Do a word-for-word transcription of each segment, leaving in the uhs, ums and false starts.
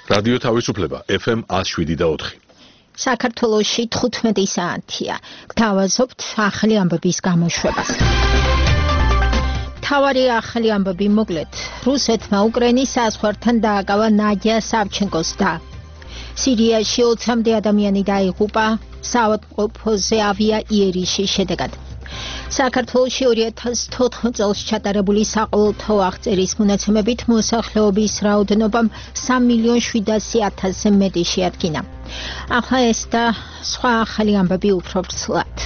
რადიო თავისუფლება ეფ ემ one oh seven და four. საქართველოში თხუთმეტი საათია. გთავაზობთ ახალი ამბების გამოშვებას. თავარი ახალი ამბები მოკლედ. რუსეთმა უკრაინის საზღვართან დააკავა ნადია სავჩენკოს და სირიაში ოცამდე ადამიანი დაიღუპა საავადმყოფოზე ავია იერიშის შედეგად. საქართველოში two thousand fourteen წელს ჩატარებული საყოველთაო აღწერის მონაცემებით მოსახლეობის რაოდენობამ three მილიონ seven hundred thousand-ზე მეტი შეადგინა. ახლა ეს და სხვა ახალი ამბები უფრო ვრცლად.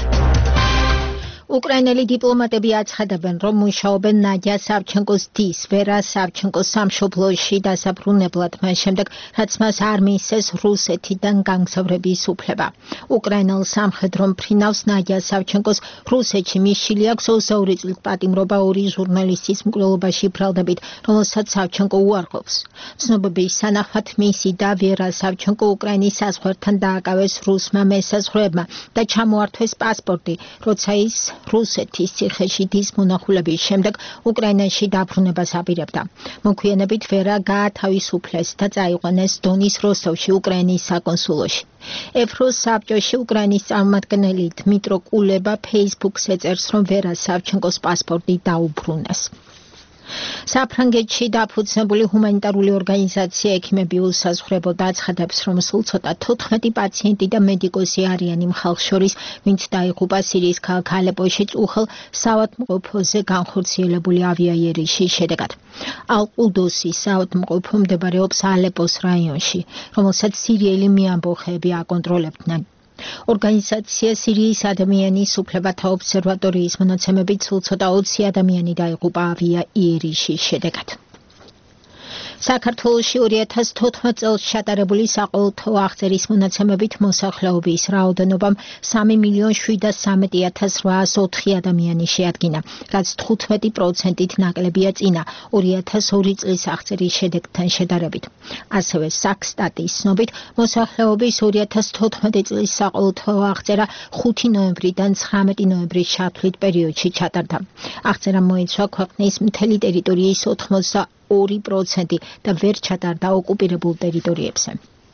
უკრაინელი დიპლომატები აცხადებენ, რომ მუშაობენ ნადია სავჩენკოს დის, ვერა სავჩენკოს სამშობლოში დასაბრუნებლად მას შემდეგ, რაც მას არ მიისცეს რუსეთიდან განგზავრების უფლება. უკრაინელ სამხედრო მფრინავს ნადია სავჩენკოს რუსეთში მისული აქვს ოცდაორი წლის პატიმრობა ორი ჟურნალისტის მკვლელობაში ბრალდებით, რომელსაც სავჩენკო უარყოფს. ცნობების თანახმად მისი და ვერა სავჩენკო უკრაინის საზღვართან დააკავეს რუსმა მესაზღვრეებმა და ჩამოართვეს პასპორტი, როცა ის რუსეთის ციხეში დის მონახულების შემდეგ უკრაინაში დაბრუნებას აპირებდა. მოგვიანებით ვერა გაათავისუფლეს და წაიყვანეს დონის როსტოვში უკრაინის საკონსულოში. ეფროს საბჭოში უკრაინის წარმომადგენელი დმიტრო კულება ფეისბუქზე წერს, რომ ვერა სავჩენკოს პასპორტი დაუბრუნეს. საფრანგეთში დაფუძნებული ჰუმანიტარული ორგანიზაცია ექიმები უსაზღვრებოდ აცხადებს, რომ სულ ცოტა თოთხმეტი პაციენტი და მედიკოსი არიან იმ ხალხს შორის, ვინც დაიღუპა სირიის ქალაქ ალეპოში წუხელ საავადმყოფოზე განხორციელებული ავიაიერიშის შედეგად. ალ-ყუდოსის საავადმყოფო მდებარეობს ალეპოს რაიონში, რომელსაც სირიელი მეამბოხეები აკონტროლებდნენ. ორგანიზაცია სირიის ადამიანის უფლებათა ობსერვატორიის მონაცემებით სულ ცოტა ოცი ადამიანი დაიღუპა ავიაიერიშის შედეგად. საქართველოში two thousand fourteen წელს ჩატარებული საყოველთაო აღწერის მონაცემებით მოსახლეობის რაოდენობამ three მილიონ seventy-three thousand eight hundred four ადამიანი შეადგინა, რაც თხუთმეტი პროცენტით ნაკლებია წინა two thousand two წლის აღწერის შედეგთან შედარებით. ასევე საქსტატის ცნობით მოსახლეობის two thousand fourteen წლის საყოველთაო აღწერა ხუთი ნოემბრიდან ცხრამეტი ნოემბრის ჩათვლით პერიოდში ჩატარდა. აღწერა მოიცვა ქვეყნის მთელი ტერიტორიის ninety-two პროცენტი და ვერ ჩატარდა ოკუპირებულ ტერიტორიებზე.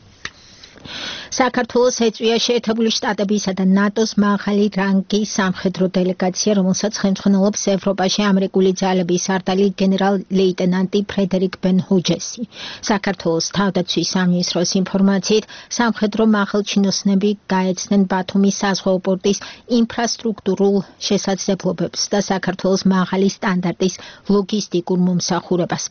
საქართველოს ეწვია შეერთებული შტატებისა და ნატოს მაღალი რანგის სამხედრო დელეგაცია, რომელსაც ხელმძღვანელობს ევროპაში ამერიკული ძალების სარდალი გენერალ-ლეიტენანტი ფრედერიკ ბენ ჰოჯესი. საქართველოს თავდაცვის სამინისტროს ინფორმაციით, სამხედრო მაღალჩინოსნები გაეცნენ ბათუმის საზღვაო პორტის ინფრასტრუქტურულ შესაძლებლობებს და საქართველოს მაღალი სტანდარტის ლოგისტიკურ მომსახურებას.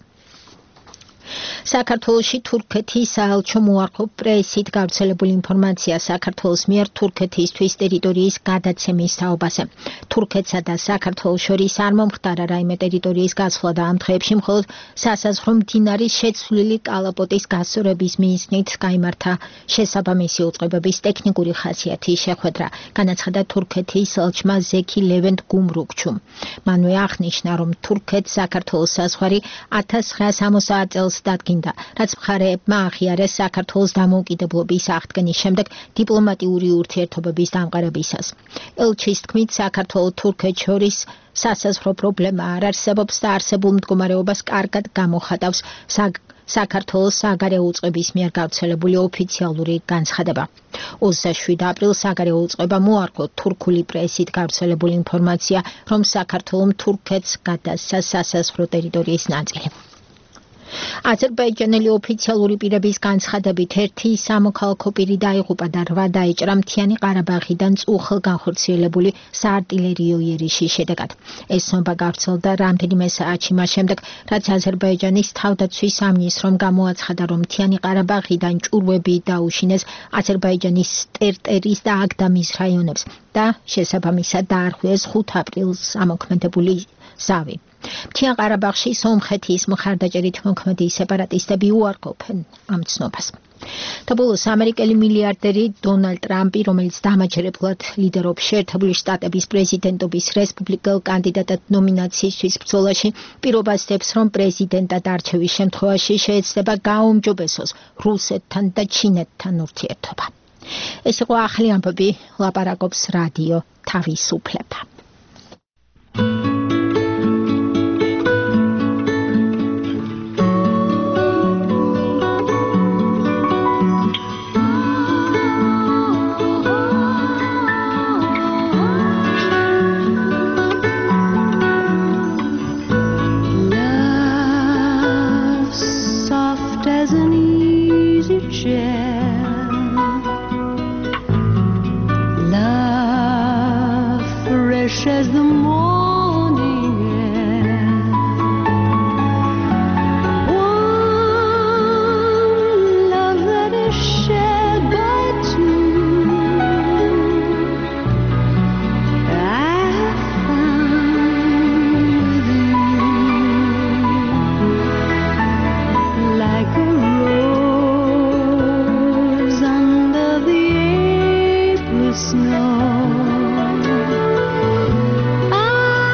საქართველოში თურქეთის საელჩო მოახერხა პრესით გავრცელებული ინფორმაცია საქართველოს მიერ თურქეთისთვის ტერიტორიის გადაცემის თაობაზე. თურქეთსა და საქართველოს შორის არ მომხდარა რაიმე ტერიტორიის გაცვლა და ამ დღეებში მხოლოდ სასაზღვრო მდინარის შეცვლილი კალაპოტის გასწორების მიზნით გაიმართა შესაბამისი უწყებების ტექნიკური ხასიათის შეხვედრა, განაცხადა თურქეთის ელჩმა ზექი ლევენტ გუმრუქჩუმ. მანვე აღნიშნა, რომ თურქეთს საქართველოს საზღვარი one thousand nine hundred sixty წელს დადგინდა, რაც მხარეებმა აღიარეს საქართველოს დამოუკიდებლობის აღდგენის შემდეგ დიპლომატიური ურთიერთობების დამყარებისას. ელჩის თქმით, საქართველოს თურქეთს შორის სასაზღვრო პრობლემა არ არსებობს და არსებულ მდგომარეობას კარგად გამოხატავს საქართველოს საგარეო უწყების მიერ გავრცელებული ოფიციალური განცხადება. twenty-seven აპრილს საგარეო უწყება მოახერხა თურქული პრესით გავრცელებული ინფორმაცია, რომ საქართველოს თურქეთს გადასცა სასაზღვრო ტერიტორიის ნაწილი. აზერბაიჯანელი ოფიციალური პირების განცხადებით ერთი სამოქალაქო პირი დაიღუპა და რვა დაიჭრა მთიანი ყარაბაღიდან წუხელ განხორციელებული საარტილერიო იერიშის შედეგად. ეს ცნობა გავრცელდა რამდენიმე საათში მას შემდეგ, რაც აზერბაიჯანის თავდაცვის სამინისტრომ გამოაცხადა, რომ მთიანი ყარაბაღიდან ჭურვები დაუშინეს აზერბაიჯანის ტერტერის და აგდამის რაიონებს და შესაბამისად დაარღვიეს ხუთი აპრილს ამოქმედებული ზავი. მთიან ყარაბაღში სომხეთის მხარდაჭერით მოქმედი სეპარატისტები უარყოფენ ამ ცნობას. და ბოლოს ამერიკელი მილიარდერი დონალდ ტრამპი, რომელიც დამაჯერებლად ლიდერობს შეერთებული შტატების პრეზიდენტობის რესპუბლიკელ კანდიდატად ნომინაციისთვის ბრძოლაში, პირობას დებს, რომ პრეზიდენტად არჩევის შემთხვევაში შეეცდება გააუმჯობესოს რუსეთთან და ჩინეთთან ურთიერთობა. ეს იყო ახალი ამბები, ლაპარაკობს რადიო თავისუფლება. fresh as the morning air. One love that is shared by two, I have found with you, like a rose under the April snow. I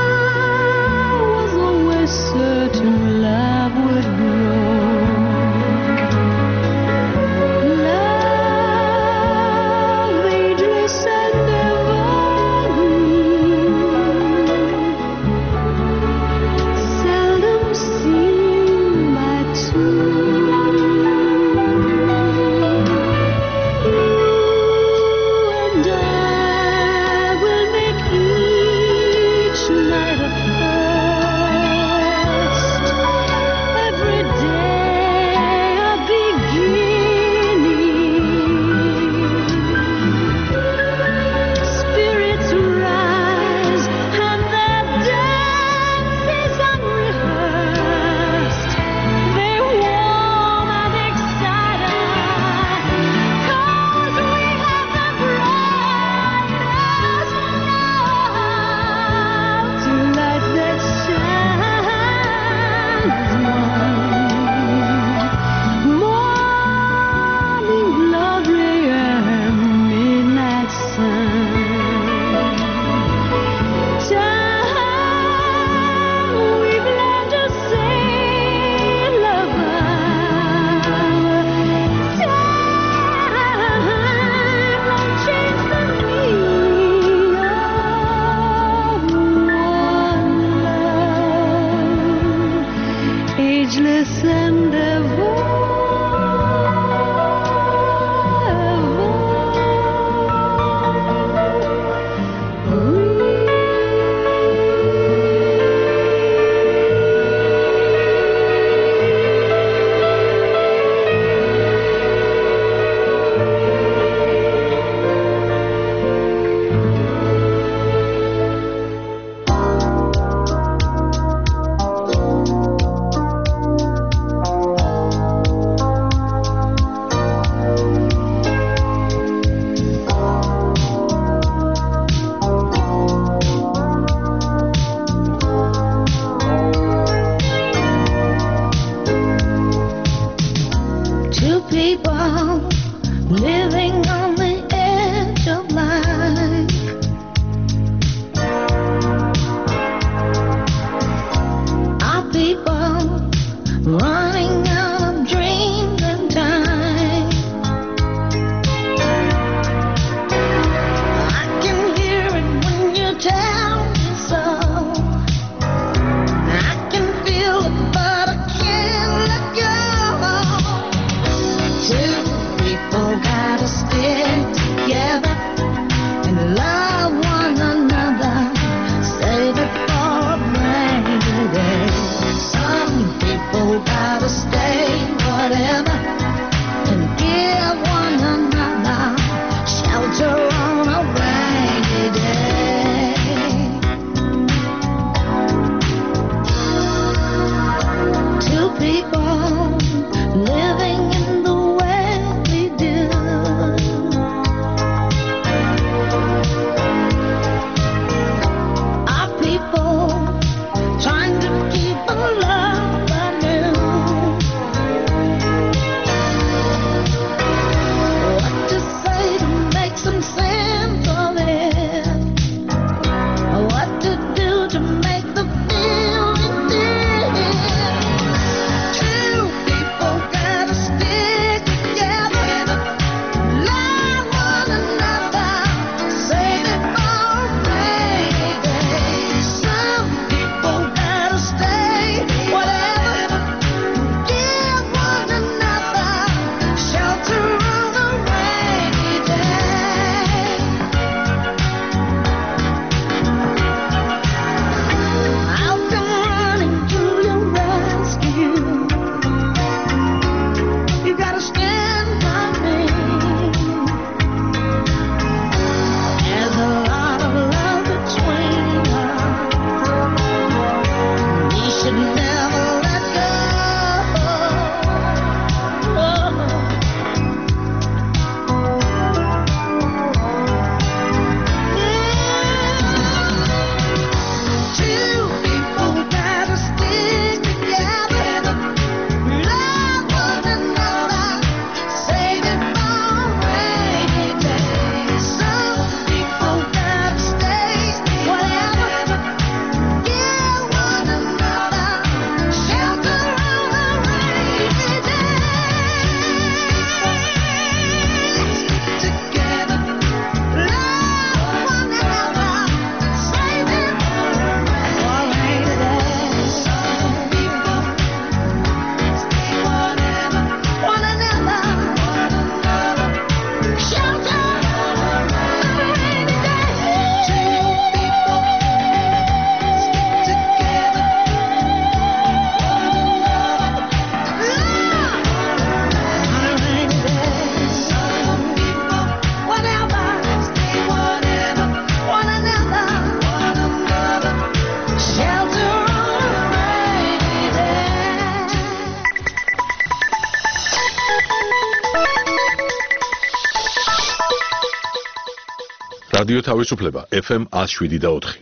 რადიო თავისუფლება ეფ ემ one oh seven და four.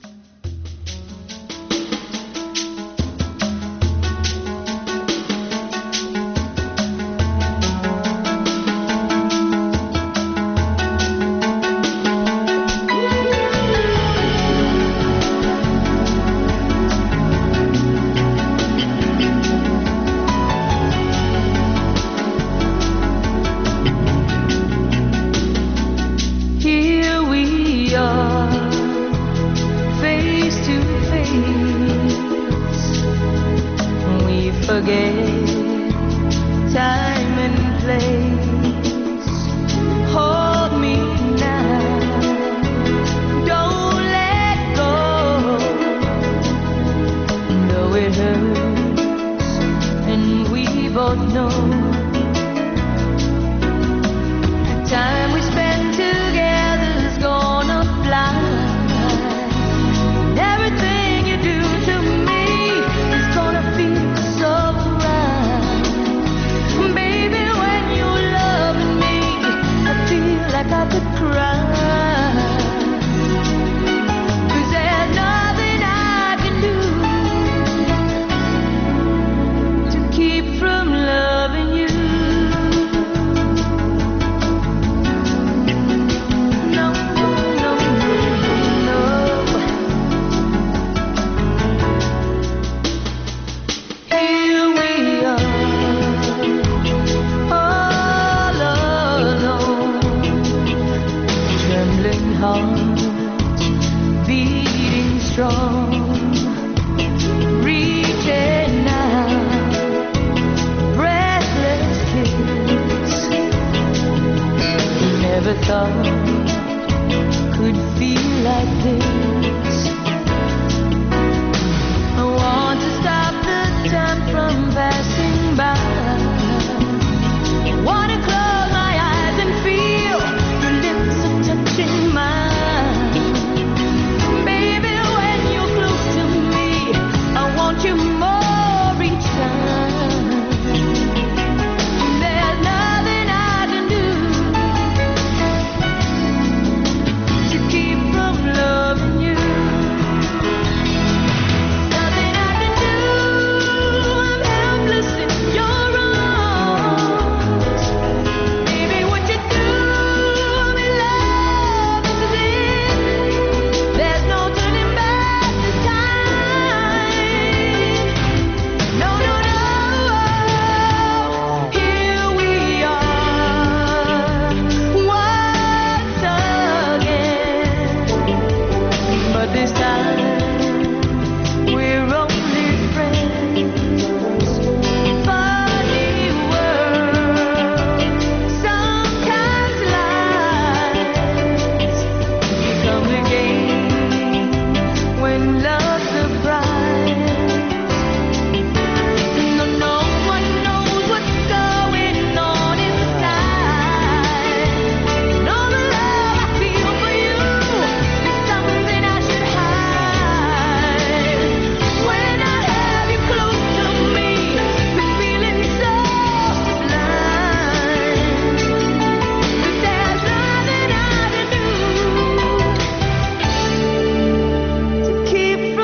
Keep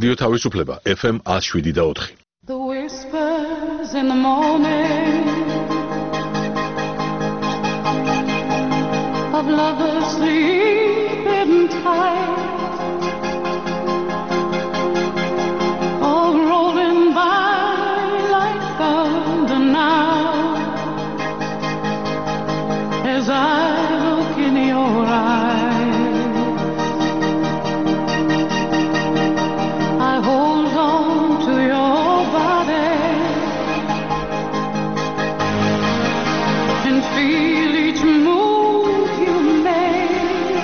რადიო თავისუფლება ეფ ემ one oh seven და four. The whispers in the morning of lovers sleeping tight, all rolling by like thunder now, as I look in your eyes. I hold on to your body and feel each move you make.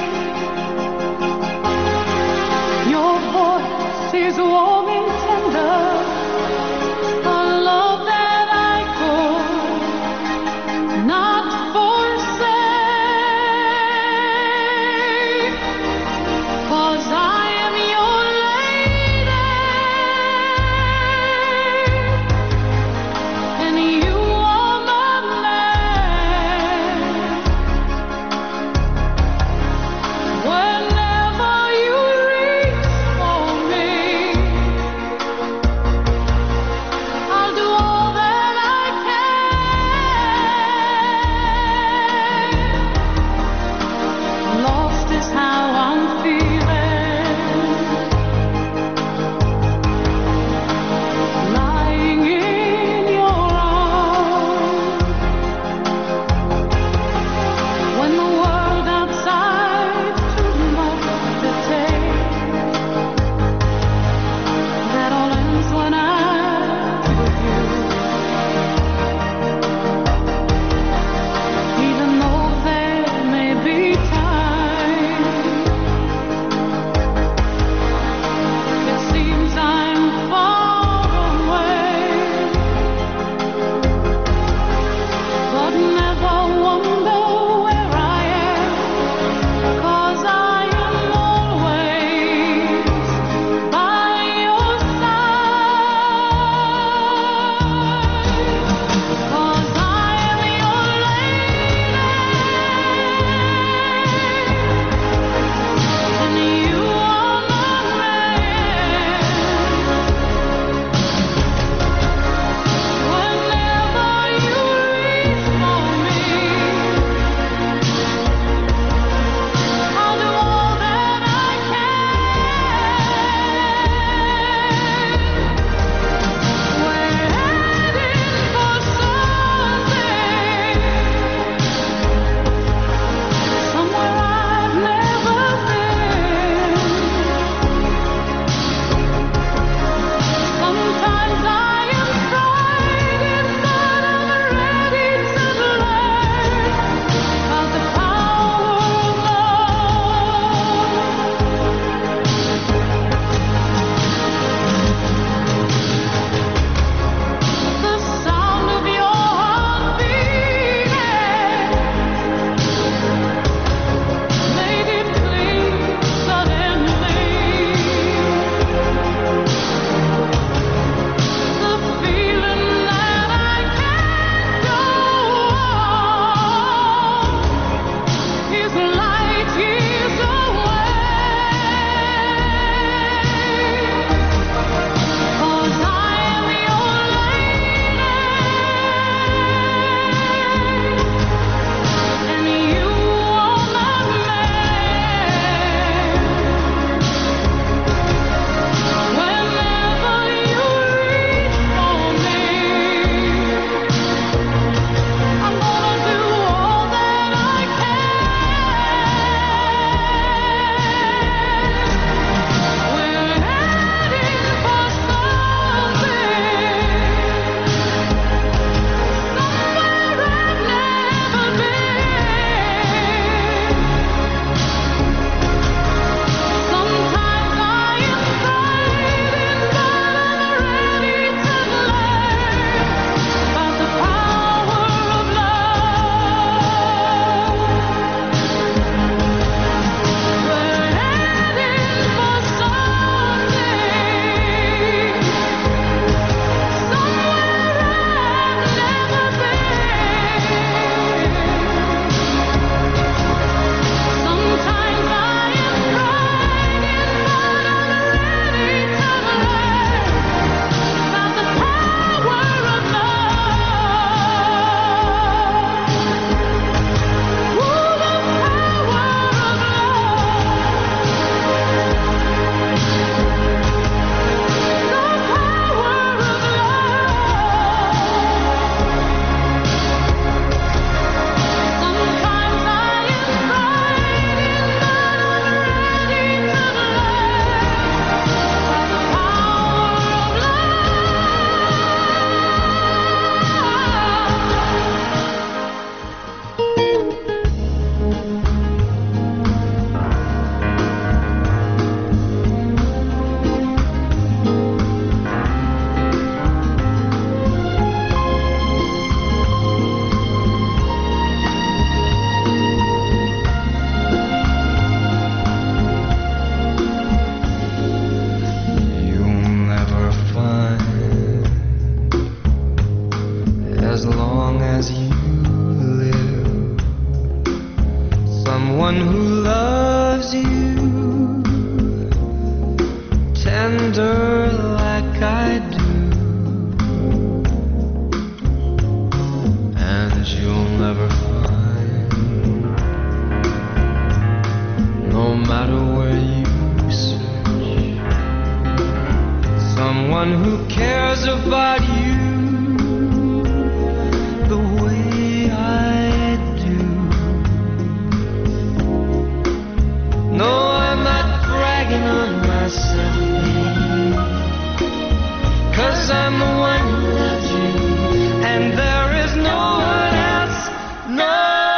'cause I'm the one who loves you, and there is no one else, no.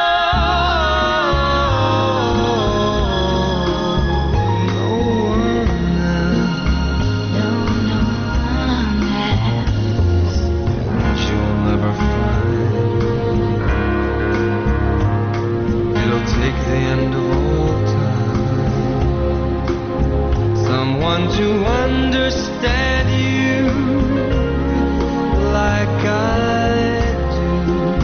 To understand you like I do.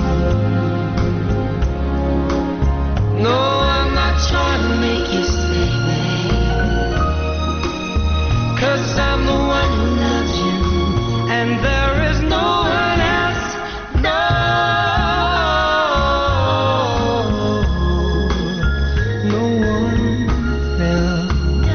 No, I'm not trying to make you stay, babe, 'cause I'm the one who loves you, and there is no one else, no, no one else.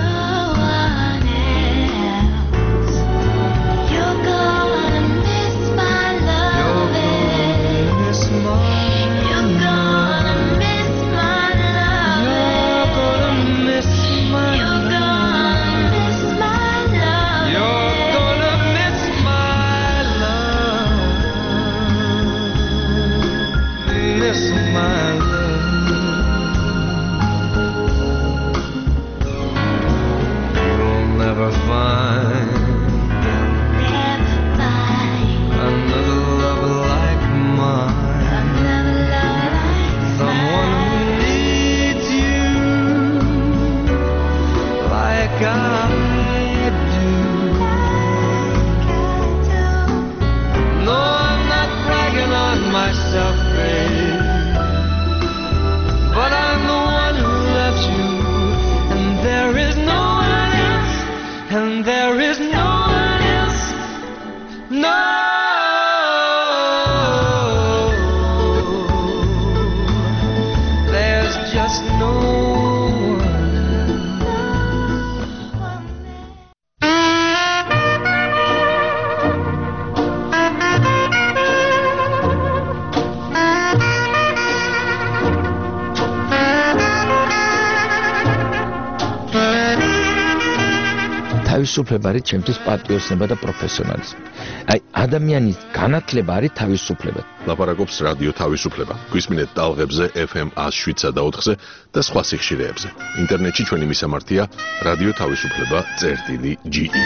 თავისუფლება არის ჩემთვის პატრიოტიზმი და პროფესიონალიზმი. აი, ადამიანის განათლება არის თავისუფლება. ლაპარაკობს რადიო თავისუფლება. გვისმინეთ ტალღებზე ეფ ემ one oh seven და ოთხზე და სხვა სიხშირეებზე. ინტერნეტში ჩვენი მისამართია რადიო თავისუფლება წერტილი ჯი ი.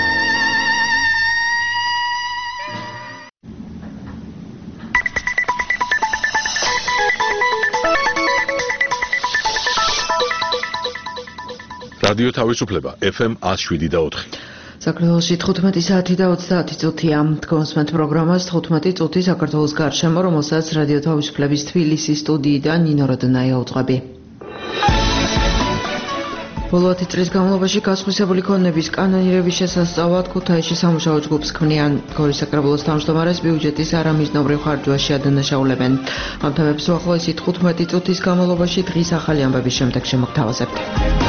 რადიო თავისუფლება ეფ ემ one oh seven და ოთხი. საქართველოში თხუთმეტი საათი და ოცდაათი წუთია. თქვენს პროგრამას თხუთმეტი წუთი საქართველოს გარშემო, რომელსაც რადიო თავისუფლების თბილისის სტუდიიდან ნინო როდონაია უძღვები. ბოლო ათი წლის განმავლობაში გასხვისებული ქონების კანონირების შესასწავლად ქუთაისში სამუშაო ჯგუფს ქმნიან. გორის საკრებულოს თავმჯდომარეს ბიუჯეტის არამიზნობრივ ხარჯვაში ადანაშაულებენ. ამ თემებს უახლოესი თხუთმეტი წუთის განმავლობაში დღის ახალი ამბების შემდეგ შემოგთავაზებთ.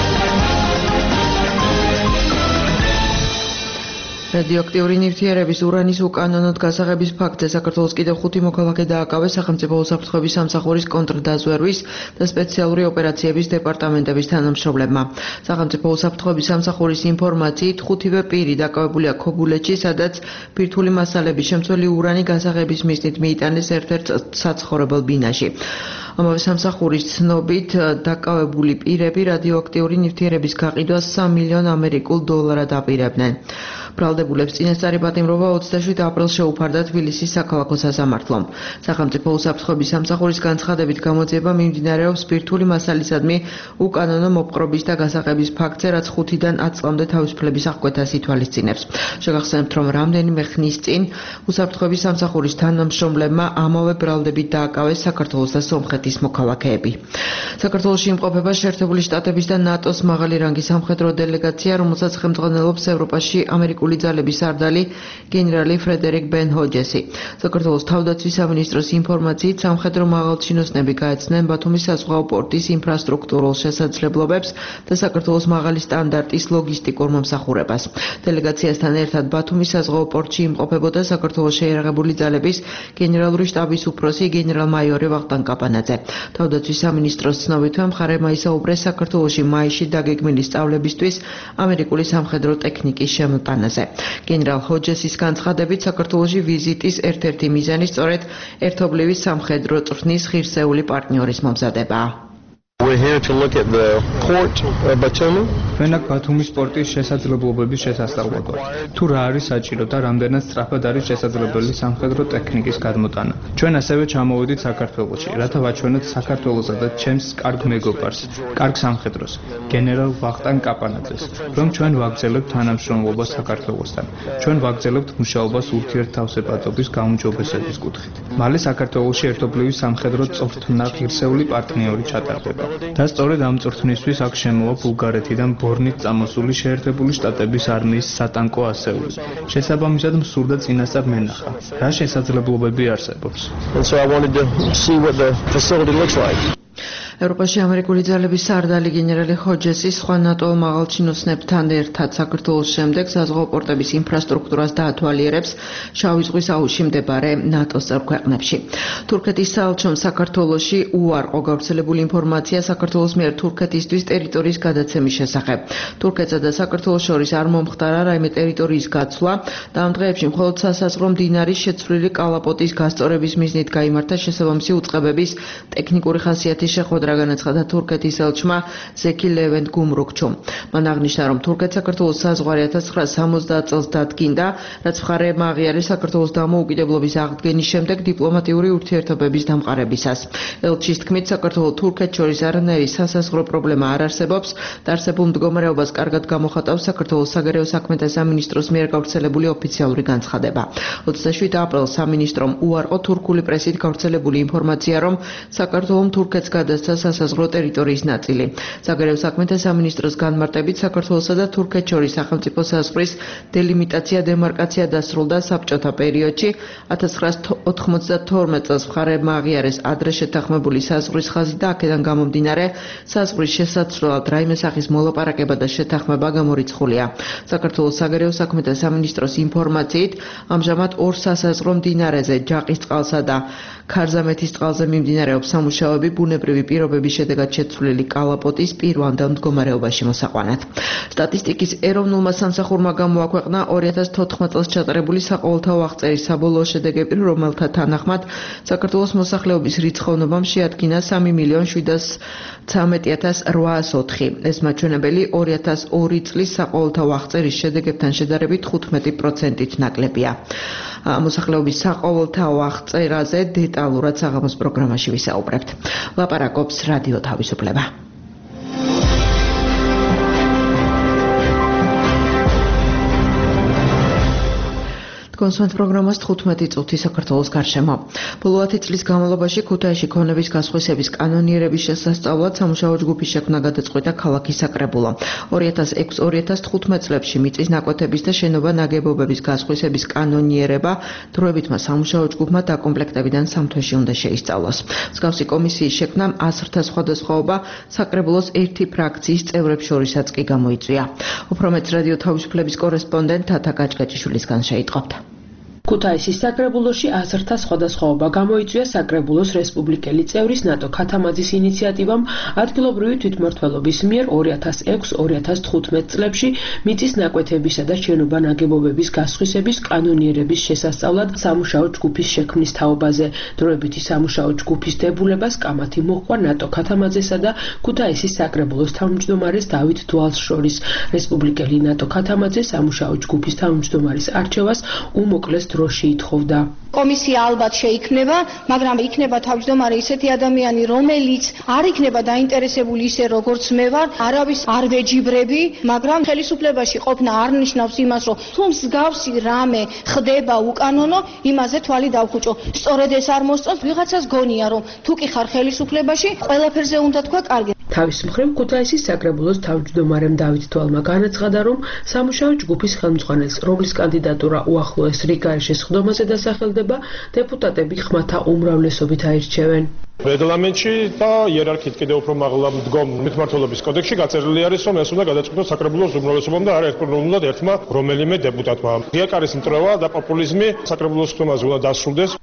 რადიოაქტიური ნივთიერების ურანის უკანონოდ გასაღების ფაქტზე საქართველოს კიდევ ხუთი მოქალაქე დააკავეს სახელმწიფო უსაფრთხოების სამსახურის კონტრდაზვერვის და სპეციალური ოპერაციების დეპარტამენტების თანამშრომლებმა. სახელმწიფო უსაფრთხოების სამსახურის ინფორმაციით ხუთივე პირი დაკავებულია ქობულეთში, სადაც ბირთვული მასალების შემცველი ურანი გასაღების მიზნით მიიტანეს ერთ-ერთ საცხოვრებელ ბინაში. ამავე სამსახურის ცნობით დაკავებული პირები რადიოაქტიური ნივთიერების გაყიდვას სამი მილიონ ამერიკულ დოლარად აპირებდნენ. ბრალდებულებს წინასწარი პატიმრობა ოცდაშვიდ აპრილს შეუფარდა თბილისის საქალაქო სასამართლომ. სახელმწიფო უსაფრთხოების სამსახურის განცხადებით გამოძიება მიმდინარეობს ბირთვული მასალისადმი უკანონო მოპყრობის და გასაღების ფაქტზე, რაც ხუთიდან ათ წლამდე თავისუფლების აღკვეთას ითვალისწინებს. შეგახსენებთ, რომ რამდენიმე ხნის წინ უსაფრთხოების სამსახურის თანამშრომლებმა ამავე ბრალდებით დააკავეს საქართველოს და სომხეთის მოქალაქეები. საქართველოში იმყოფება შეერთებული შტატების და ნატოს მაღალი რანგის სამხედრო დელეგაცია, რომელსაც ხელმძღვანელობს ევროპაში ამერიკული ძალების სარდალი გენერალი ფრედერიკ ბენ ჰოჯესი. საქართველოს თავდაცვის სამინისტროს ინფორმაციით სამხედრო მაღალჩინოსნები გაეცნენ ბათუმის საზღვაო პორტის ინფრასტრუქტურულ შესაძლებლობებს და საქართველოს მაღალი სტანდარტის ლოგისტიკურ მომსახურებას. დელეგაციასთან ერთად ბათუმის საზღვაო პორტში იმყოფებოდა საქართველოს შეიარაღებული ძალების გენერალური შტაბის უფროსი გენერალ-მაიორი ვახტანგ კაპანაძე. თავდაცვის სამინისტროს ცნობით, მხარებმა ისაუბრეს საქართველოში მაისში დაგეგმილი სწავლებისთვის ამერიკული სამხედრო ტექნიკის შემოტანაზე. გენერალ ჰოჯესის განცხადებით, საქართველოში ვიზიტის ერთ-ერთი მიზანი სწორედ ერთობლივი სამხედრო წვრთნის ღირსეული პარტნიორის მომზადებაა. We're here to look at the port of Batumi. ჩვენ აქ ბათუმის პორტის შესაძლებლობების შესასწავლად ვართ. თუ რა არის საჭირო და რამდენად სწრაფად არის შესაძლებელი სამხედრო ტექნიკის გადმოტანა. ჩვენ ასევე ჩამოვედით საქართველოში, რათა ვაჩვენოთ საქართველოსა და ჩემს კარგ მეგობარს, კარგ სამხედროს, გენერალ ვახტანგ კაპანაძეს, რომ ჩვენ ვაგრძელებთ თანამშრომლობას საქართველოსთან. ჩვენ ვაგრძელებთ მუშაობას ურთიერთთავსებადობის გაუმჯობესების კუთხით. მალე საქართველოში ერთობლივი სამხედრო წვრთნა ღირსეული პარტნიორი ჩატარდება. და სწორედ ამ წვრთნისთვის აქ შემოვა ბულგარეთიდან ბორნით წამოსული შეერთებული შტატების არმიის სატანკო ასეული. შესაბამისად მსურდა წინასწარ მენახა, რა შესაძლებლობები არსებობს. And so I wanted to see what the facility looks like. ევროპაში ამერიკული ძალების სარდალი გენერალი ჰოჯესი სხვა ნატო მაღალჩინოსნებთან ერთად საქართველოს შემდეგ საზღვაო პორტების ინფრასტრუქტურას დაათვალიერებს შავი ზღვის აუზში მდებარე ნატოს წევრ ქვეყნებში. თურქეთის საელჩომ საქართველოში უარყო გავრცელებული ინფორმაცია საქართველოს მიერ თურქეთისთვის ტერიტორიის გადაცემის შესახებ. თურქეთსა და საქართველოს შორის არ მომხდარა რაიმე ტერიტორიის გაცვლა და ამ დღეებში მხოლოდ სასაზღვრო მდინარის შეცვლილი კალაპოტის გასწორების მიზნით გაიმართა შესაბამისი უწყებების ტექნიკური ხასიათის შეხვედრა, განაცხადა თურქეთის ელჩმა ზეკი ლევენტ გუმრუქჩომ. მან აღნიშნა, რომ თურქეთ-საქართველოს საზღვარი ათას ცხრაასა სამოცდაათ წელს დადგინდა, რაც მხარეებმა აღიარეს საქართველოს დამოუკიდებლობის აღდგენის შემდეგ დიპლომატიური ურთიერთობების დამყარებისას. ელჩის თქმით, საქართველოს-თურქეთს შორის არანაირი სასაზღვრო პრობლემა არ არსებობს და არსებულ მდგომარეობას კარგად გამოხატავს საქართველოს საგარეო საქმეთა სამინისტროს მიერ გავრცელებული ოფიციალური განცხადება. ოცდაშვიდ აპრილს სამინისტრომ უარყო თურქული პრესით გავრცელებული ინფორმაცია, რომ საქართველოს თურქეთს გადასცა სასაზღვრო ტერიტორიის ნაწილი. საგარეო საქმეთა სამინისტროს განმარტებით საქართველოსა და თურქეთს შორის სახელმწიფო საზღვრის დელიმიტაცია დემარკაცია დასრულდა საბჭოთა პერიოდში. ათას ცხრაასა ოთხმოცდათორმეტ წელს მხარეებმა აღიარეს ადრე შეთანხმებული საზღვრის ხაზი და აქედან გამომდინარე საზღვრის შესაცვლელად რაიმე სახის მოლაპარაკება და შეთანხმება გამორიცხულია. საქართველოს საგარეო საქმეთა სამინისტროს ინფორმაციით, ამჟამად ორ სასაზღვრო მდინარეზე, ჯაყისწყალსა და ქარზამეთის წყალზე მიმდინარეობს სამუშაოები ბუნებრივი პირობების შედეგად შეცვლილი კალაპოტის პირვანდელ მდგომარეობაში მოსაყვანად. სტატისტიკის ეროვნულმა სამსახურმა გამოაქვეყნა ორი ათას თოთხმეტ წელს ჩატარებული საყოველთაო აღწერის საბოლოო შედეგები, რომელთა თანახმად საქართველოს მოსახლეობის რიცხოვნობამ შეადგინა სამი მილიონი შვიდას ცამეტი ათას რვაას ოთხი. ეს მაჩვენებელი ორი ათას ორი წლის საყოველთაო აღწერის შედეგებთან შედარებით თხუთმეტი პროცენტით ნაკლებია. მოსახლეობის საყოველთაო აღწერაზე დეტალურად საღამოს პროგრამაში ვისაუბრებთ. ლაპარაკობს რადიო თავისუფლება. კონსულტანტ პროგრამას თხუთმეტი წუთი საქართველოს გარშემო. ბოლო ათი წლის განმავლობაში ქუთაისში ქონების გასხვისების კანონიერების შესასწავლად სამუშაო ჯგუფის შექმნა გადაწყვიტა ქალაქის საკრებულო. ორი ათას ექვსი ორი ათას თხუთმეტ წლებში მიწის ნაკვეთების და შენობა ნაგებობების გასხვისების კანონიერება დროებითმა სამუშაო ჯგუფმა დაკომპლექტებიდან სამ თვეში უნდა შეისწავლოს. მსგავსი კომისიის შექმნამ აზრთა სხვადასხვაობა საკრებულოს ერთი ფრაქციის წევრებს შორისაც კი გამოიწვია. უფრო მეტ რადიო თავისუფლების კორესპონდენტ თათა გაჭგაჭიშვილისგან შეიტყობთ. ქუთაისის საკრებულოში აზრთა სხვადასხვაობა გამოიწვია საკრებულოს რესპუბლიკელი წევრის ნატო ქათამაძის ინიციატივამ ადგილობრივი თვითმმართველობის მიერ ორი ათას ექვსი ორი ათას თხუთმეტ წლებში მიწის ნაკვეთებისა და შენობა ნაგებობების გასხვისების კანონიერების შესასწავლად სამუშაო ჯგუფის შექმნის თაობაზე. დროებითი სამუშაო ჯგუფის დებულებას კამათი მოჰყვა ნატო ქათამაძესა და ქუთაისის საკრებულოს თავმჯდომარეს დავით დვალს შორის. რესპუბლიკელი ნატო ქათამაძე სამუშაო ჯგუფის თავმჯდომარის არჩევას უმოკლეს დროში ითხოვდა. კომისია ალბათ შეიქმნება, მაგრამ იქნება თავმჯდომარე ისეთი ადამიანი, რომელიც არ იქნება დაინტერესებული ისე როგორც მე ვარ, არავის არ ვეჯიბრები, მაგრამ ხელისუფლებაში ყოფნა არ ნიშნავს იმას, რომ თუ მსგავსი რამე ხდება უკანონო, იმაზე თვალი დავხუჭო. სწორედ ეს არ მოსწონს, ვიღაცას გონია, რომ თუ კი ხარ ხელისუფლებაში, ყველაფერზე უნდა თქვა კარგი. თავის მხრივ ქუთაისის საკრებულოს თავმჯდომარემ დავით თვალმა განაცხადა, რომ სამუშაო ჯგუფის ხელმძღვანელს, რომლის კანდიდატურა უახლოეს რიგგარეშე სხდომაზე დასახელდება, დეპუტატები ხმათა უმრავლესობით აირჩევენ. რეგლამენტში და იერარქიით კიდევ უფრო მაღლა მდგომ თვითმმართველობის კოდექსში გაწერილი არის, რომ ეს უნდა გადაწყვიტოს საკრებულოს უმრავლესობამ და არა ერთპიროვნულად ერთმა რომელიმე დეპუტატმა. დიაკარის მტრევა და პოპულიზმი საკრებულოს სხდომაზე უნდა დასრულდეს.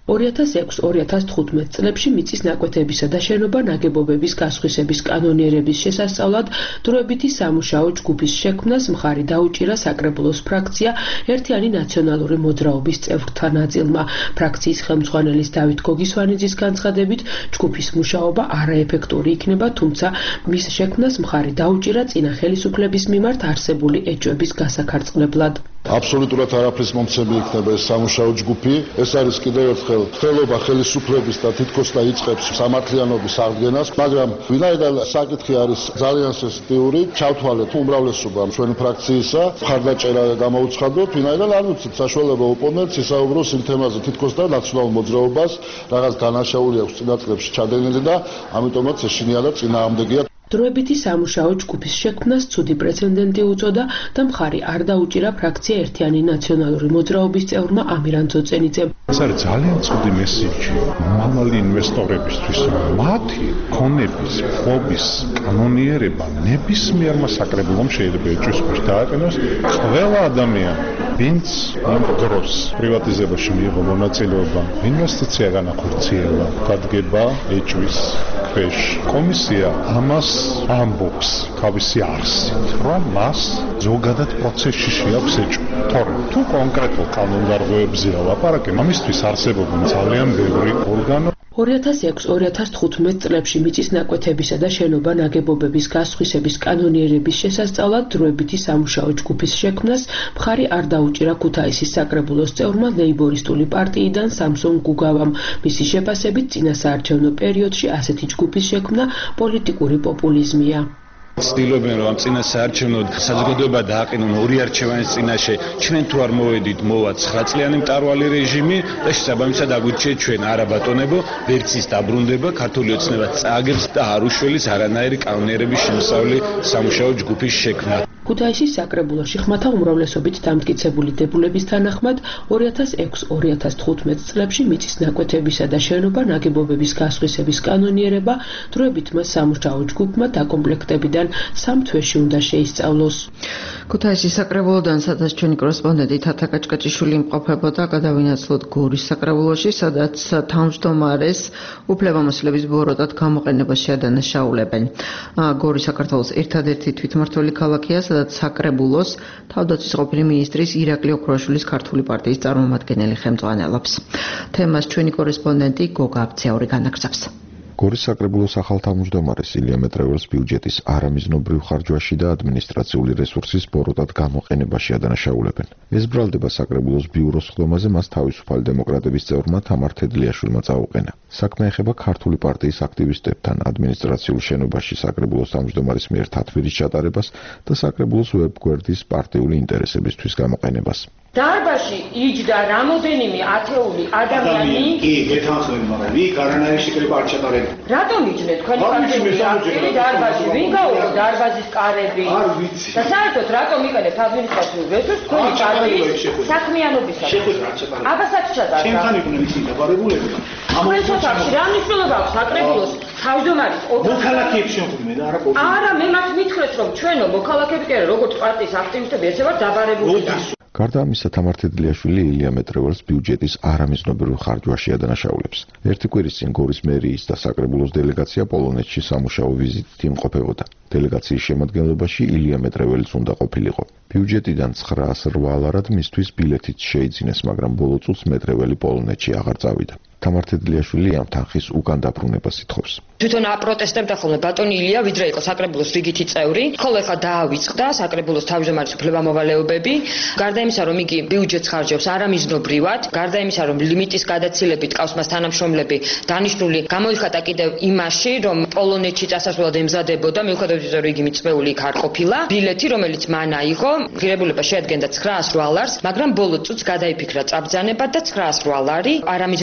ორი ათას ექვს ორი ათას თხუთმეტ წლებში მიწის ნაკვეთებისა და შენობა ნაგებობების გასხვისების კანონიერების შესასწავლად დროებითი სამუშაო ჯგუფის შექმნას მხარი დაუჭირა საკრებულოს ფრაქცია ერთიანი ნაციონალური მოძრაობის წევრთა ნაწილმა. ფრაქციის ხელმძღვანელის დავით გოგისვანიძის განცხადებით, ჯგუფის მუშაობა არაეფექტური იქნება, თუმცა მის შექმნას მხარი დაუჭირა წინა ხელისუფლების მიმართ არსებული ეჭვების გასაქარწყლებლად. აბსოლუტურად არაფრის მომცემი იქნება ეს სამუშაო ჯგუფი. ეს არის კიდევ ერთხელ ხელობა ხელისუფლების და თითქოს დაიწყებს სამართლიანობის აღდგენას, მაგრამ ვინაიდან საკითხი არის ძალიან სენსიტიური, ჩავთვალეთ უმრავლესობა ჩვენი ფრაქციისა, მხარდაჭერა გამოუცხადოთ, ვინაიდან არ ვიცით საშუალება ოპონენტს ისაუბროს იმ თემაზე თითქოს და ნაციონალურ მოძრაობას რაღაც დანაშაული აქვს წინა წლებში ჩადენილი და ამიტომაც ეშინიალა წინააღმდეგია. დროებითი სამუშაო ჯგუფის შექმნას ცუდი პრეცედენტი უწოდა და მხარი არ დაუჭირა ფრაქცია ერთიანი ნაციონალური მოძრაობის წევრმა ამირან ძოწენიძემ. ეს არის ძალიან ცუდი მესიჯი მომავალი ინვესტორებისთვის, მათი ქონების, ფლობის კანონიერება ნებისმიერმა საკრებულომ შეიძლება ეჭვის ქვეშ დააყენოს ყველა ადამიანი, ვინც ამ დროს პრივატიზებაში მიიღო მონაწილეობა, ინვესტიცია განახორციელა, დადგება ეჭვის ქვეშ. კომისია ამას ამბობს თავისი არსით, რომ მას ზოგადად პროცესში შეაქვს ეჭვი. თორემ თუ კონკრეტულ კანონდარღვევებზეა ლაპარაკი, ამისთვის არსებობენ ძალიან ბევრი ორგანო. ორი ათას ექვს ორი ათას თხუთმეტ წლებში მიწის ნაკვეთებისა და შენობა ნაგებობების გასხვისების კანონიერების შესასწავლად დროებითი სამუშაო ჯგუფის შექმნას მხარი არ დაუჭირა ქუთაისის საკრებულოს წევრმა ლეიბორისტული პარტიიდან სამსონ გუგავამ. მისი შეფასებით წინა საარჩევნო პერიოდში ასეთი ჯგუფის შექმნა პოლიტიკური პოპულიზმია. ცდილობენ რომ ამ წინა საარჩევნოდ საზოგადოება დააყენონ ორი არჩევანის წინაშე, ჩვენ თუ არ მოვედით მოვა ცხრა წლიანი მტარვალი რეჟიმი და შესაბამისად აგვირჩიეთ ჩვენ არაბატონებო, ვერც ის დაბრუნდება, ქართული ოცნება წააგებს და არ უშველის არანაირი კანონიერების შემოსავლი სამუშაო ჯგუფის შექმნა. ქუთაისის საკრებულოში ხმათა უმრავლესობით დამტკიცებული დებულების თანახმად ორი ათას ექვს ორი ათას თხუთმეტ წლებში მიწის ნაკვეთებისა და შენობა ნაგებობების გასხვისების კანონიერება დროებითმა სამუშაო ჯგუფმა დაკომპლექტებიდან სამ თვეში უნდა შეისწავლოს. ქუთაისის საკრებულოდან სადაც ჩვენი კორესპონდენტი თათა კაჭკაჭიშვილი იმყოფებოდა, გადავინაცვლოთ გორის საკრებულოში, სადაც თავმჯდომარეს უფლებამოსილების ბოროტად გამოყენებას შეადანაშაულებენ. გორი საქართველოს ერთადერთი თვითმმართველი ქალაქია, სადაც საკრებულოს თავდაცვის ყოფილი მინისტრის ირაკლი ოქროაშვილის ქართული პარტიის წარმომადგენელი ხელმძღვანელობს. თემას ჩვენი კორესპონდენტი გოგა აბცაური განაგრძობს. გორის საკრებულოს ახალ თავმჯდომარეს ილია მეტრეველს ბიუჯეტის არამიზნობრივ ხარჯვაში და ადმინისტრაციული რესურსის ბოროტად გამოყენებაში ადანაშაულებენ. ეს ბრალდება საკრებულოს ბიუროს სხდომაზე მას თავისუფალი დემოკრატების წევრმა თამარ თედლიაშვილმა წაუყენა. საქმე ეხება ქართული პარტიის აქტივისტებთან ადმინისტრაციულ შენობაში საკრებულოს თავმჯდომარის მიერ თათბირის ჩატარებას და საკრებულოს ვებგვერდის პარტიული ინტერესებისთვის გამოყენებას. დარბაზში იჯდა რამოდენიმე ათეული ადამიანი. კი, გეთანხმები, მაგრამ ვიქ არანაირი შეკრება არ ჩატარებია. რატომ იჯდნენ თქვენი პარტიული დარბაზში? ვინ გაუყო დარბაზის კარები? არ ვიცი. და საერთოდ რატომ იყენებთ ადმინისტრაციულ რესურსს თქვენი პარტიის საქმიანობისათვის? შეხვედრა არ ჩატარებია. აბასაც ჩატარდა. ჩემთან იყვნენ ისინი დაბარებულები. ამან სოციალში რა მნიშვნელობა აქვს საკრებულოს თავმჯდომარის მოქალაქეებს შეხვდნენ არა პოლიტიკאים. არა, მე მათ მითხრეთ რომ ჩვენო მოქალაქეები კი არა, როგორც პარტიის აქტივისტები ესე ვართ დაბარებულები. გარდა ამისა, თამარ თედლიაშვილი ილია მეტრეველს ბიუჯეტის არამიზნობრივ ხარჯვაში ადანაშაულებს. ერთი კვირის წინ გორის მერიის და საკრებულოს დელეგაცია პოლონეთში სამუშაო ვიზიტით იმყოფებოდა. დელეგაციის შემადგენლობაში ილია მეტრეველიც უნდა ყოფილიყო. ბიუჯეტიდან ცხრაას რვა ლარად მისთვის ბილეთიც შეიძინეს, მაგრამ ბოლო წუთს მეტრეველი პოლონეთში აღარ წავიდა. თამარ თედლიაშვილი ამ თანხის უკან დაბრუნებას ითხოვს. თვითონ აპროტესტებდა ხოლმე ბატონი ილია, ვიდრე იყო საკრებულოს რიგითი წევრი, ხოლო ეხლა დაავიწყდა საკრებულოს თავმჯდომარის უფლებამოვალეობები. გარდა იმისა, რომ იგი ბიუჯეტს ხარჯავს არამიზნობრივად, გარდა იმისა, რომ ლიმიტის გადაცილებით ყავს მას თანამშრომლები, დანიშნული გამოიხატა კიდევ იმაში, რომ პოლონეთში წასასვლელად ემზადებოდა, მიუხედავად იმისა, რომ იგი მიწვეული იქ არ ყოფილა. ბილეთი, რომელიც მან აიღო, ღირებულება შეადგენდა ცხრაას რვა ლარს, მაგრამ ბოლო წუთს გადაიფიქრა წაბრძანება და ცხრაას რვა ლარი არამიზნობრივად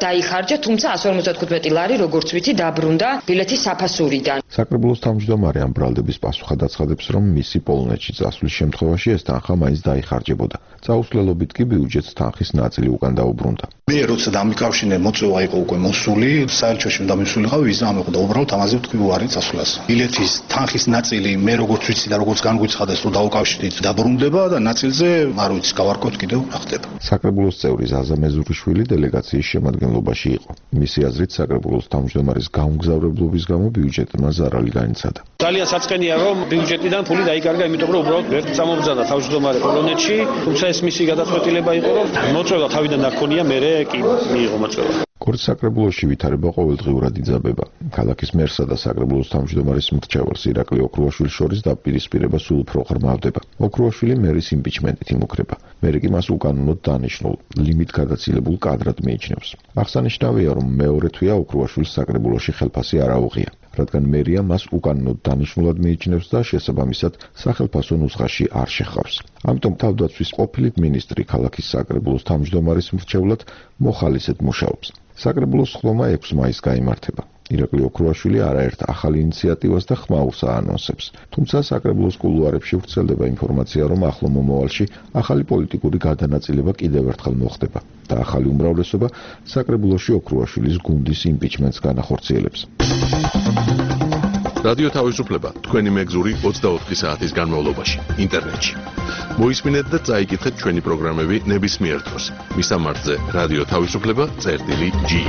გაიხარჯა, თუმცა one fifty-five ლარი როგორც ვიცი დაბრუნდა ბილეთის საფასურიდან. საკრებულოს თავმჯდომარე ამ ბრალდების პასუხად აცხადებს, რომ მისი პოლონეთში წასვლის შემთხვევაში ეს თანხა მაინც დაიხარჯებოდა. წაუსვლელობით კი ბიუჯეტს თანხის ნაწილი უკან დაუბრუნდა. მე როცა დამიკავშირე მოწვევა იყო უკვე მოსული, საერთაშორისო უნდა მისულიყავ ვიზა ამეყო და უბრალოდ ამაზე ვთქვი უარი წასვლას. ბილეთის თანხის ნაწილი მე როგორც ვიცი და როგორც განგვიცხადეს, რომ დაუკავშირდით დაბრუნდება და ნაწილზე არ ვიცი გავარკვევთ კიდევ რა ხდება. საკრებულოს წევრი ზაზა მეზურიშვილი დელეგაციის შემადგენლობაში იყო. მისი აზრით, საკრებულოს თავმჯდომარის გაუმგზავრებლობის გამო ბიუჯეტმა ზარალი განიცადა. ძალიან საწყენია რომ ბიუჯეტიდან ფული დაიკარგა, იმიტომ რომ უბრალოდ ვერ წამომბრძანა თავმჯდომარე პოლონეთში, თუმცა ეს მისი გადაწყვეტილება იყო, რომ მოწვევა თავიდან არ ქონია, მერე კი მიიღო მოწვევა. კორტ საკრებულოში ვითარება ყოველდღიურად იძაბება. ქალაქის მერსა და საკრებულოს თავმჯდომარის მრჩეველს ირაკლი ოქრუაშვილის შორის დაპირისპირება სულ უფრო ღრმავდება. ოქრუაშვილი მერის იმპიჩმენტით იმუქრება. მერი კი მას უკანონოდ დანიშნულ, ლიმიტ გადაცილებულ კადრად მიიჩნევს. აღსანიშნავია, რომ მეორე თვეა ოქრუაშვილს საკრებულოში ხელფასი არ აუღია, რადგან მერია მას უკანონოდ დანიშნულად მიიჩნევს და შესაბამისად სახელფასო ნუსხაში არ შეხავს. ამიტომ თავდაცვის ყოფილი მინისტრი ქალაქის საკრებულოს თავმჯდომარის მრჩევლად მოხალისედ მუშაობს. საკრებულოს ხლომა ექვსი მაისს გაიმართება. ირაკლი ოქრუაშვილი არაერთ ახალ ინიციატივას და ხმაურს აანონსებს. თუმცა საკრებულოს კულუარებში ვრცელდება ინფორმაცია, რომ ახლო მომავალში ახალი პოლიტიკური გადანაწილება კიდევ ერთხელ მოხდება და ახალი უმრავლესობა საკრებულოში ოქრუაშვილის გუნდის იმპიჩმენტს განახორციელებს. რადიო თავისუფლება თქვენი მეგზური ოცდაოთხი საათის განმავლობაში ინტერნეტში. მოისმინეთ და წაიკითხეთ ჩვენი პროგრამები ნებისმიერ დროს. მისამართზე რადიო თავისუფლება წერტილი ჯი.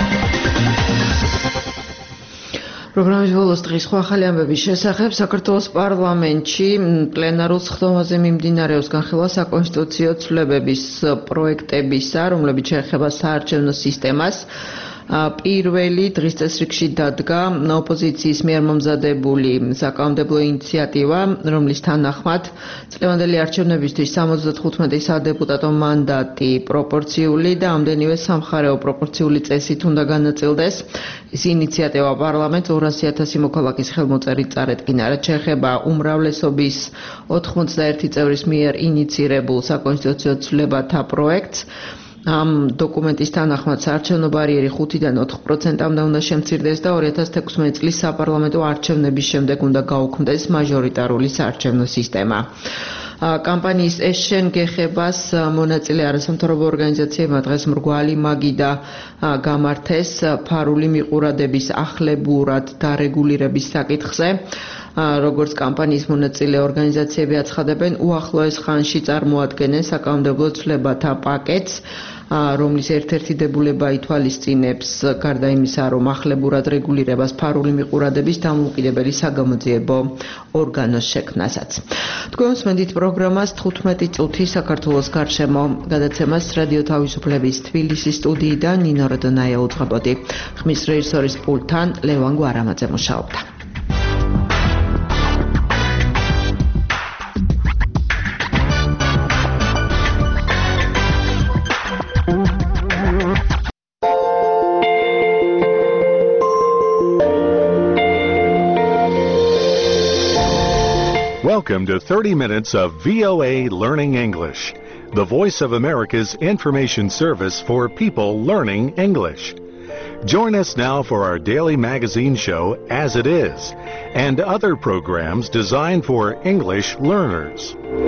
პროგრამის ბოლოს დღის სხვა ახალი ამბების შესახებ საქართველოს პარლამენტში პლენარულ სხდომაზე მიმდინარეობს განხილვა საკონსტიტუციო ცვლილებების პროექტებისა, რომლებიც შეეხება საარჩევნო სისტემას. პირველი დღის წესრიგში დადგა ოპოზიციის მიერ მომზადებული საკანონმდებლო ინიციატივა, რომლის თანახმად წლევანდელი არჩევნებისთვის სამოცდათხუთმეტი სადეპუტატო მანდატი პროპორციული და ამდენივე სამხარეო პროპორციული წესით უნდა განაწილდეს. ეს ინიციატივა პარლამენტს ორასი ათასი მოქალაქის ხელმოწერით წარადგინა, რაც შეეხება უმრავლესობის ოთხმოცდაერთი წევრის მიერ ინიცირებულ საკონსტიტუციო ცვლილებათა პროექტს. ამ დოკუმენტის თანახმად საარჩევნო ბარიერი ხუთიდან ოთხ პროცენტამდე უნდა შემცირდეს და ორი ათას თექვსმეტი წლის საპარლამენტო არჩევნების შემდეგ უნდა გაუქმდეს მაჟორიტარული საარჩევნო სისტემა. კამპანიის ეს შენ გეხებას მონაწილე არასამთავრობო ორგანიზაციებმა დღეს მრგვალი მაგიდა გამართეს ფარული მიყურადების ახლებურად დარეგულირების საკითხზე. როგორც კამპანიის მონაწილე ორგანიზაციები აცხადებენ, უახლოეს ხანში წარმოადგენენ საკანონმდებლო ცვლილებათა პაკეტს, რომლის ერთ-ერთი დებულება ითვალისწინებს გარდა იმისა, რომ ახლებურად რეგულირებას ფარული მიყურადების დამოუკიდებელი საგამოძიებო ორგანოს შექმნასაც. თქვენ უსმენთ პროგრამას თხუთმეტი წუთი საქართველოს გარშემო გადაცემას რადიო თავისუფლების თბილისის სტუდიიდან ნინო როდონაია უძღვებოდი. ხმის რეჟისორის პულტთან ლევან გვარამაძე მუშაობდა. Welcome to thirty minutes of V O A Learning English, the voice of America's information service for people learning English. Join us now for our daily magazine show, As It Is, and other programs designed for English learners.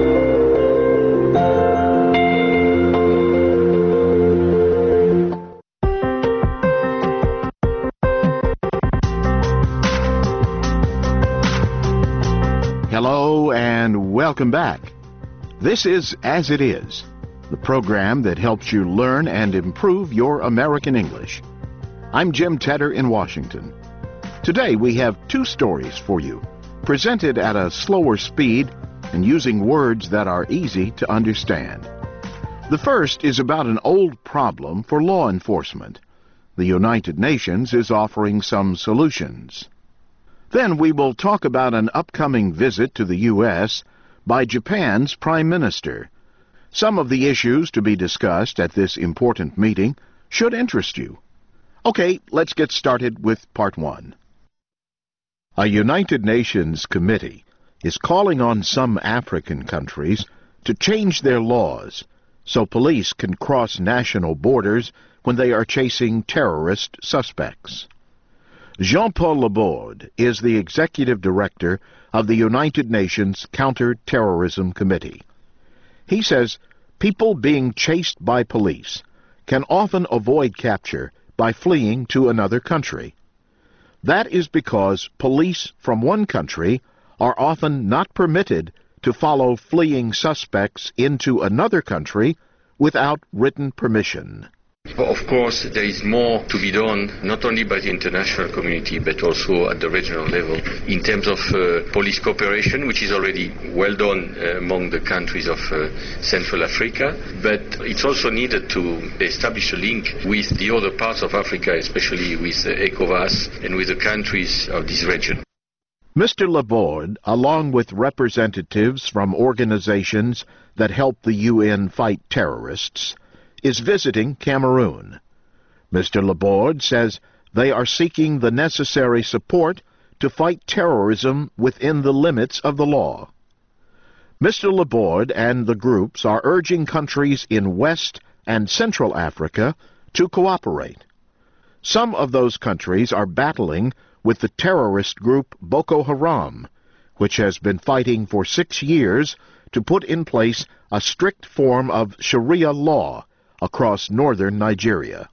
Hello and welcome back. This is As It Is, the program that helps you learn and improve your American English. I'm Jim Tedder in Washington. Today we have two stories for you, presented at a slower speed and using words that are easy to understand. The first is about an old problem for law enforcement. The United Nations is offering some solutions. Then we will talk about an upcoming visit to the U S by Japan's Prime Minister. Some of the issues to be discussed at this important meeting should interest you. Okay, let's get started with part one. A United Nations committee is calling on some African countries to change their laws so police can cross national borders when they are chasing terrorist suspects. Jean-Paul Laborde is the executive director of the United Nations Counter-Terrorism Committee. He says people being chased by police can often avoid capture by fleeing to another country. That is because police from one country are often not permitted to follow fleeing suspects into another country without written permission. Of course, there is more to be done, not only by the international community, but also at the regional level, in terms of uh, police cooperation, which is already well done uh, among the countries of uh, Central Africa. But it's also needed to establish a link with the other parts of Africa, especially with uh, ECOWAS and with the countries of this region. Mister Laborde, along with representatives from organizations that help the U N fight terrorists, is visiting Cameroon. Mister Laborde says they are seeking the necessary support to fight terrorism within the limits of the law. Mister Laborde and the groups are urging countries in West and Central Africa to cooperate. Some of those countries are battling with the terrorist group Boko Haram, which has been fighting for six years to put in place a strict form of Sharia law across northern Nigeria.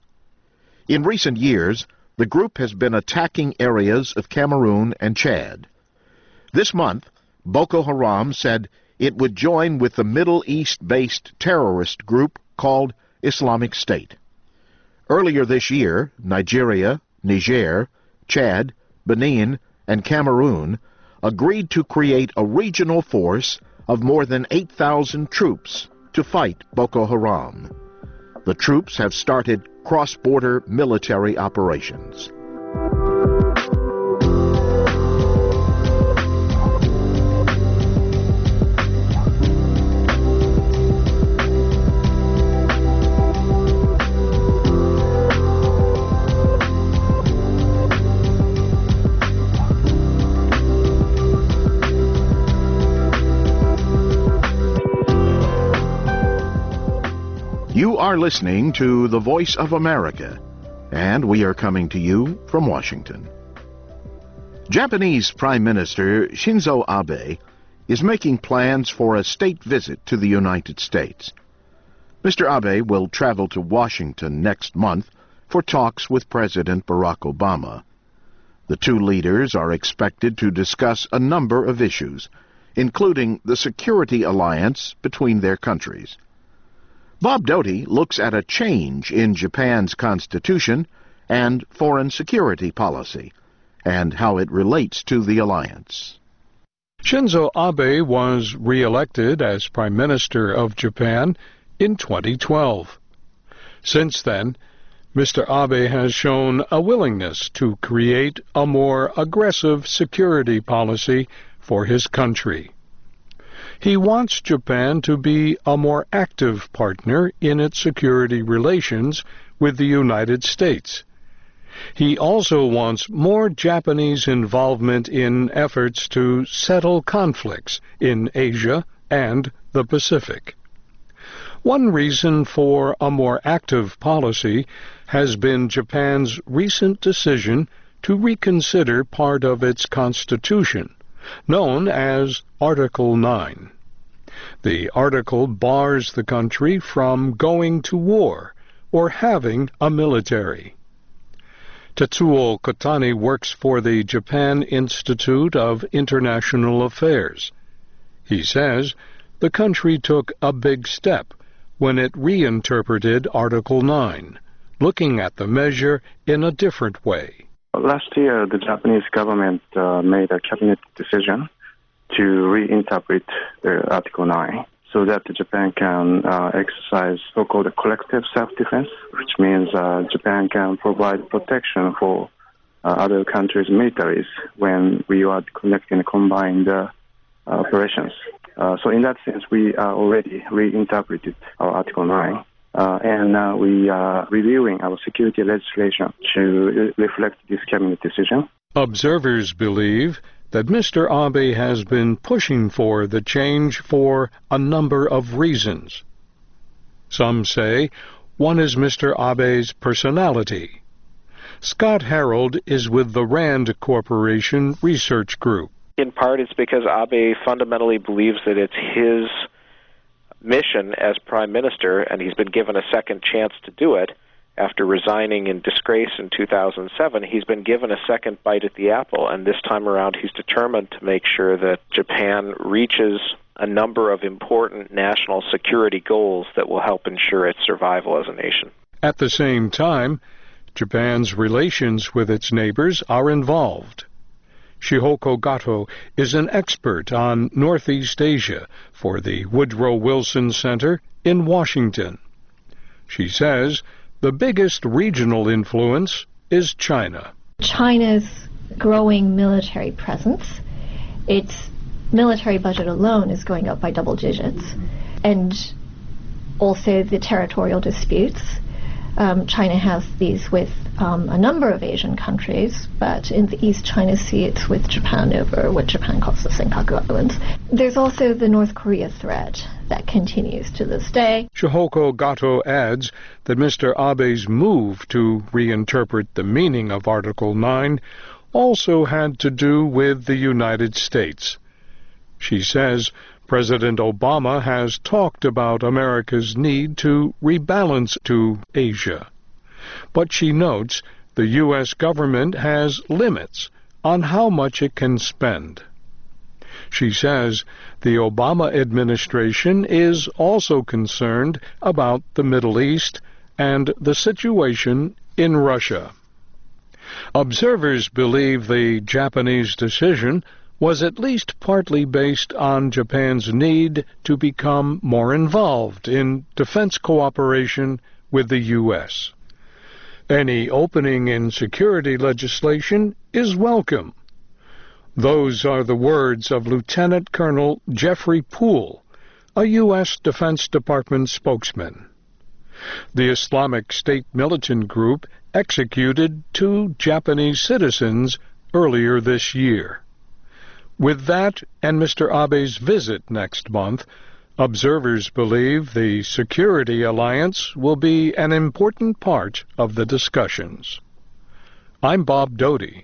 In recent years, the group has been attacking areas of Cameroon and Chad. This month, Boko Haram said it would join with the Middle East-based terrorist group called Islamic State. Earlier this year, Nigeria, Niger, Chad, Benin, and Cameroon agreed to create a regional force of more than eight thousand troops to fight Boko Haram. The troops have started cross-border military operations. You are listening to The Voice of America, and we are coming to you from Washington. Japanese Prime Minister Shinzo Abe is making plans for a state visit to the United States. Mister Abe will travel to Washington next month for talks with President Barack Obama. The two leaders are expected to discuss a number of issues, including the security alliance between their countries. Bob Doty looks at a change in Japan's constitution and foreign security policy, and how it relates to the alliance. Shinzo Abe was re-elected as Prime Minister of Japan in twenty twelve. Since then, Mister Abe has shown a willingness to create a more aggressive security policy for his country. He wants Japan to be a more active partner in its security relations with the United States. He also wants more Japanese involvement in efforts to settle conflicts in Asia and the Pacific. One reason for a more active policy has been Japan's recent decision to reconsider part of its constitution, known as Article nine. The article bars the country from going to war or having a military. Tetsuo Kotani works for the Japan Institute of International Affairs. He says the country took a big step when it reinterpreted Article nine, looking at the measure in a different way. Last year, the Japanese government uh, made a cabinet decision to reinterpret uh, Article nine so that Japan can uh, exercise so-called collective self-defense, which means uh, Japan can provide protection for uh, other countries' militaries when we are conducting combined uh, operations. Uh, so in that sense, we are already reinterpreted our Article nine. Uh, and uh, we are reviewing our security legislation to re- reflect this cabinet decision. Observers believe that Mister Abe has been pushing for the change for a number of reasons. Some say one is Mister Abe's personality. Scott Harold is with the RAND Corporation Research Group. In part, it's because Abe fundamentally believes that it's his mission as prime minister, and he's been given a second chance to do it. After resigning in disgrace in two thousand seven, he's been given a second bite at the apple, and this time around he's determined to make sure that Japan reaches a number of important national security goals that will help ensure its survival as a nation. At the same time, Japan's relations with its neighbors are involved. Shihoko Gato is an expert on Northeast Asia for the Woodrow Wilson Center in Washington. She says the biggest regional influence is China. China's growing military presence, its military budget alone is going up by double digits, and also the territorial disputes. Um, China has these with um, a number of Asian countries, but in the East China Sea it's with Japan over what Japan calls the Senkaku Islands. There's also the North Korea threat that continues to this day. Shihoko Gato adds that Mister Abe's move to reinterpret the meaning of Article nine also had to do with the United States. She says President Obama has talked about America's need to rebalance to Asia. But she notes the U S government has limits on how much it can spend. She says the Obama administration is also concerned about the Middle East and the situation in Russia. Observers believe the Japanese decision was at least partly based on Japan's need to become more involved in defense cooperation with the U S. Any opening in security legislation is welcome. Those are the words of Lieutenant Colonel Jeffrey Poole, a U S Defense Department spokesman. The Islamic State militant group executed two Japanese citizens earlier this year. With that and Mister Abe's visit next month, observers believe the security alliance will be an important part of the discussions. I'm Bob Doty.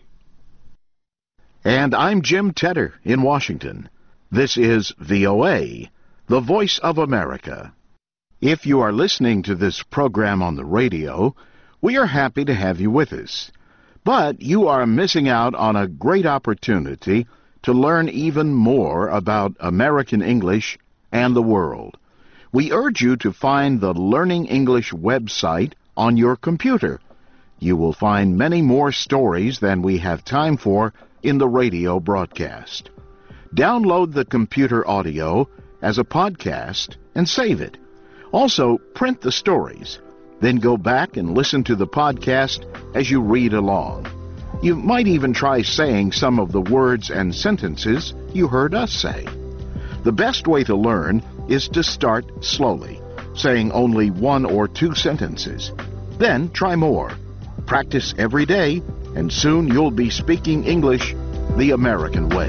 And I'm Jim Tedder in Washington. This is V O A, the Voice of America. If you are listening to this program on the radio, we are happy to have you with us. But you are missing out on a great opportunity to learn even more about American English and the world. We urge you to find the Learning English website on your computer. You will find many more stories than we have time for in the radio broadcast. Download the computer audio as a podcast and save it. Also, print the stories. Then go back and listen to the podcast as you read along. You might even try saying some of the words and sentences you heard us say. The best way to learn is to start slowly, saying only one or two sentences. Then try more. Practice every day, and soon you'll be speaking English the American way.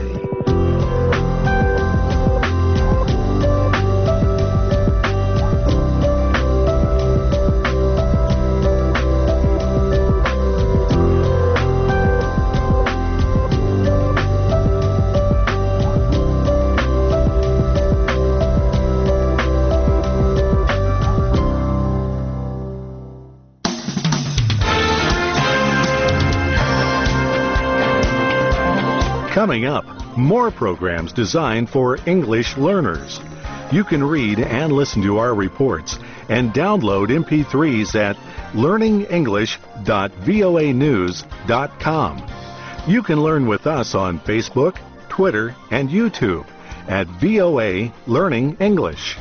Coming up, more programs designed for English learners. You can read and listen to our reports and download M P threes at learning english dot voa news dot com. You can learn with us on Facebook, Twitter, and YouTube at V O A Learning English.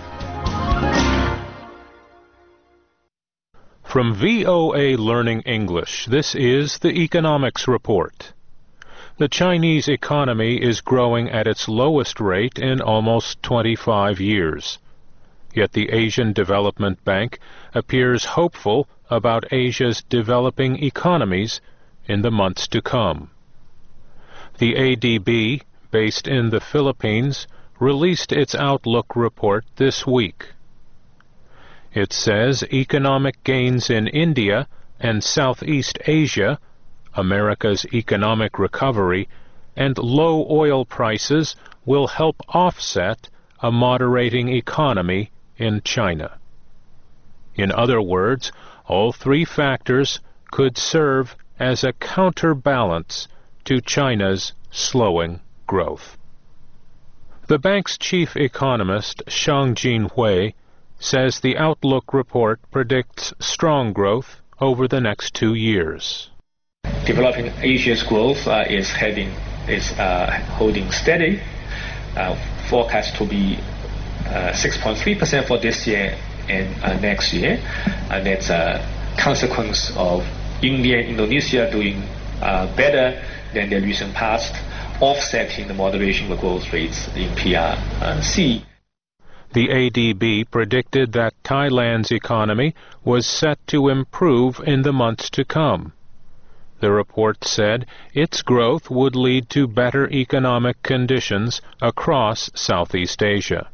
From V O A Learning English, this is the Economics Report. The Chinese economy is growing at its lowest rate in almost twenty-five years. Yet the Asian Development Bank appears hopeful about Asia's developing economies in the months to come. The A D B, based in the Philippines, released its Outlook report this week. It says economic gains in India and Southeast Asia, America's economic recovery, and low oil prices will help offset a moderating economy in China. In other words, all three factors could serve as a counterbalance to China's slowing growth. The bank's chief economist, Xiangjin Hui, says the Outlook report predicts strong growth over the next two years. Developing Asia's growth uh, is heading is uh, holding steady, uh, forecast to be uh, six point three percent for this year and uh, next year, and that's a consequence of India and Indonesia doing uh, better than the recent past, offsetting the moderation of growth rates in P R C. The A D B predicted that Thailand's economy was set to improve in the months to come. The report said its growth would lead to better economic conditions across Southeast Asia.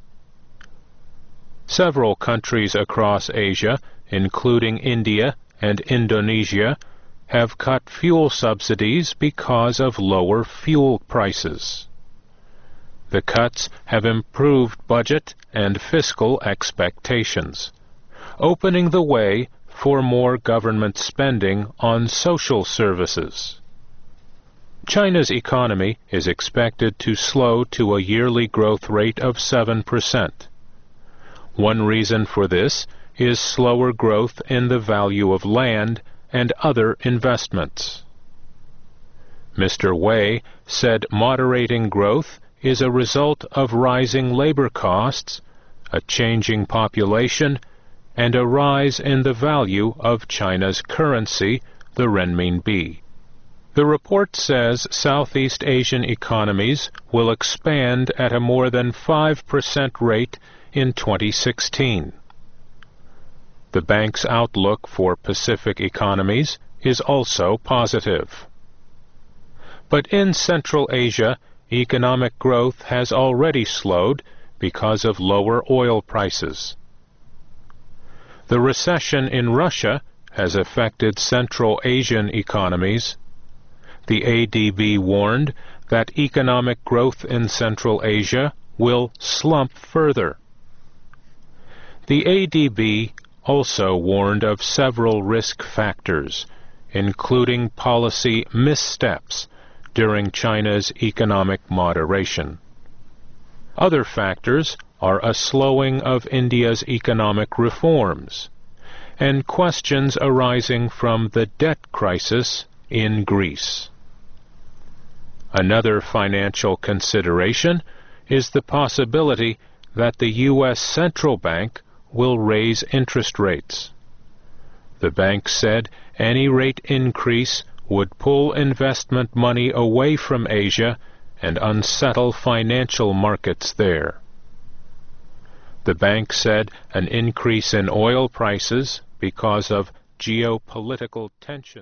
Several countries across Asia, including India and Indonesia, have cut fuel subsidies because of lower fuel prices. The cuts have improved budget and fiscal expectations, opening the way for more government spending on social services. China's economy is expected to slow to a yearly growth rate of seven percent. One reason for this is slower growth in the value of land and other investments. Mister Wei said moderating growth is a result of rising labor costs, a changing population, and a rise in the value of China's currency, the renminbi. The report says Southeast Asian economies will expand at a more than five percent rate in twenty sixteen. The bank's outlook for Pacific economies is also positive. But in Central Asia, economic growth has already slowed because of lower oil prices. The recession in Russia has affected Central Asian economies. The A D B warned that economic growth in Central Asia will slump further. The A D B also warned of several risk factors, including policy missteps during China's economic moderation. Other factors are a slowing of India's economic reforms and questions arising from the debt crisis in Greece. Another financial consideration is the possibility that the U S Central Bank will raise interest rates. The bank said any rate increase would pull investment money away from Asia and unsettle financial markets there. The bank said an increase in oil prices because of geopolitical tension